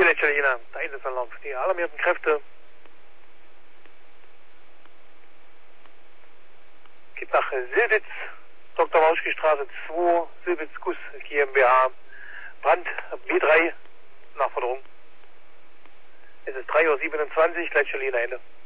Italiener, der Einsatzanlauf. Die alarmierten Kräfte. Geht nach Silbitz, Dr. Mauschke Straße 2, Silbitz Guss GmbH. Brand B3, Nachforderung. Es ist 3:27 Uhr, Gleitstelle Ende.